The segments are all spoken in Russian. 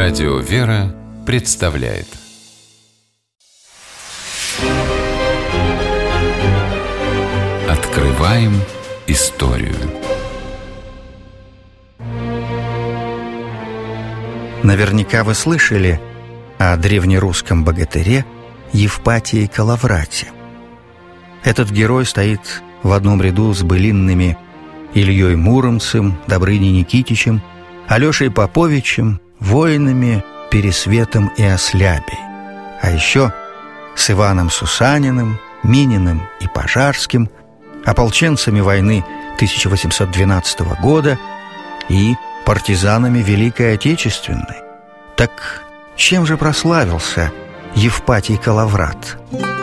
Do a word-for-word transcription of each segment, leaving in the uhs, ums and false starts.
Радио «Вера» представляет Открываем историю. Наверняка вы слышали о древнерусском богатыре Евпатии Калаврате. Этот герой стоит в одном ряду с былинными Ильей Муромцем, Добрыней Никитичем, Алешей Поповичем, воинами Пересветом и Ослябей, а еще с Иваном Сусаниным, Мининым и Пожарским, ополченцами войны тысяча восемьсот двенадцатого года и партизанами Великой Отечественной. Так чем же прославился Евпатий Калаврат?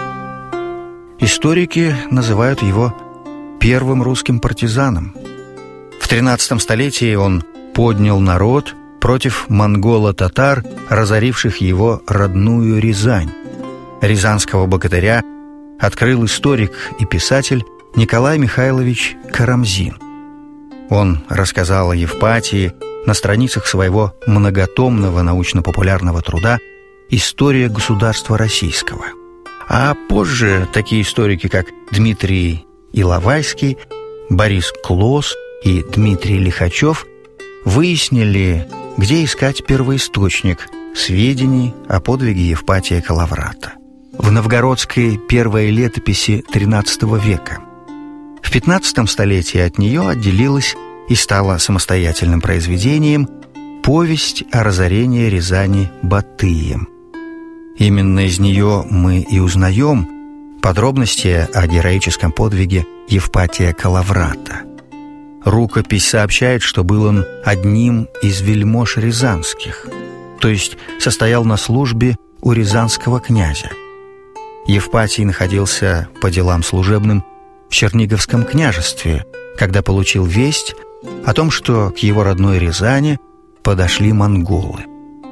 Историки называют его первым русским партизаном. В тринадцатом столетии он поднял народ против монголо-татар, разоривших его родную Рязань. Рязанского богатыря открыл историк и писатель Николай Михайлович Карамзин. Он рассказал о Евпатии на страницах своего многотомного научно-популярного труда «История государства российского». А позже такие историки, как Дмитрий Иловайский, Борис Клос и Дмитрий Лихачев, выяснили, где искать первоисточник сведений о подвиге Евпатия Калаврата. В новгородской первой летописи тринадцатого века. В пятнадцатом столетии от нее отделилась и стала самостоятельным произведением «Повесть о разорении Рязани Батыем». Именно из нее мы и узнаем подробности о героическом подвиге Евпатия Калаврата. Рукопись сообщает, что был он одним из вельмож рязанских, то есть состоял на службе у рязанского князя. Евпатий находился по делам служебным в Черниговском княжестве, когда получил весть о том, что к его родной Рязани подошли монголы.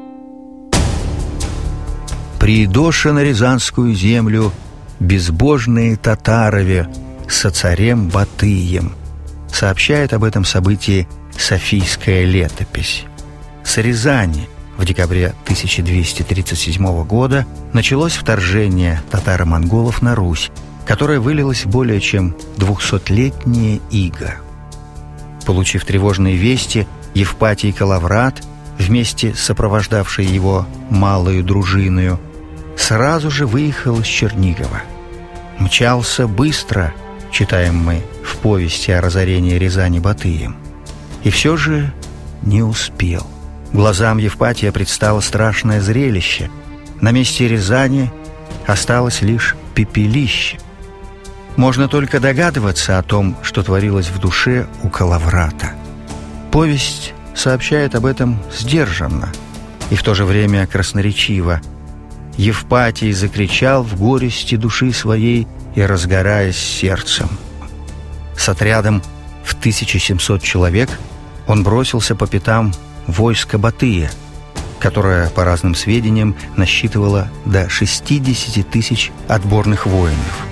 «Приидоша на рязанскую землю безбожные татарове со царем Батыем», сообщает об этом событии Софийская летопись. С Рязани в декабре тысяча двести тридцать седьмого года началось вторжение татаро-монголов на Русь, которое вылилось в более чем двухсотлетнее иго. Получив тревожные вести, Евпатий Калаврат, вместе с сопровождавшей его малою дружиною, сразу же выехал из Чернигова. Мчался быстро, читаем мы в повести о разорении Рязани Батыем, и все же не успел. Глазам Евпатия предстало страшное зрелище. На месте Рязани осталось лишь пепелище. Можно только догадываться о том, что творилось в душе у Калаврата. Повесть сообщает об этом сдержанно и в то же время красноречиво. Евпатий закричал в горести души своей и разгораясь сердцем. С отрядом в тысяча семьсот человек он бросился по пятам войска Батыя, которое, по разным сведениям, насчитывало до шестидесяти тысяч отборных воинов.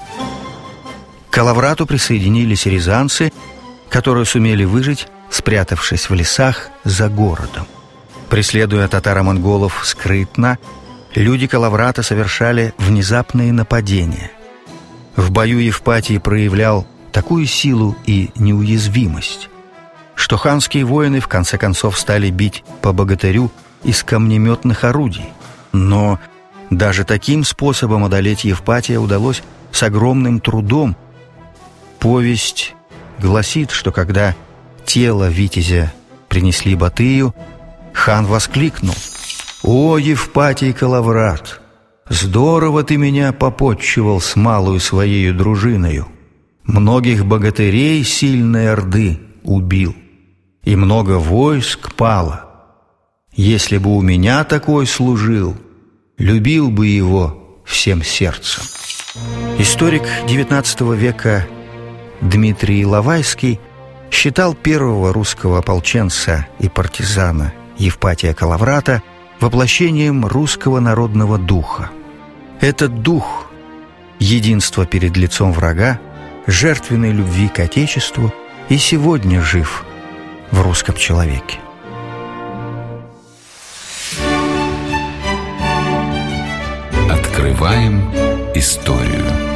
К Калаврату присоединились рязанцы, которые сумели выжить, спрятавшись в лесах за городом. Преследуя татаро-монголов скрытно, люди Калаврата совершали внезапные нападения. В бою Евпатий проявлял такую силу и неуязвимость, что ханские воины в конце концов стали бить по богатырю из камнеметных орудий. Но даже таким способом одолеть Евпатия удалось с огромным трудом. Повесть гласит, что когда тело витязя принесли Батыю, хан воскликнул: «О, Евпатий Калаврат! Здорово ты меня попотчевал с малую своею дружиною! Многих богатырей сильной орды убил, и много войск пало. Если бы у меня такой служил, любил бы его всем сердцем». Историк девятнадцатого века Дмитрий Иловайский считал первого русского ополченца и партизана Евпатия Калаврата воплощением русского народного духа. Этот дух – единство перед лицом врага, жертвенной любви к Отечеству и сегодня жив в русском человеке. Открываем историю.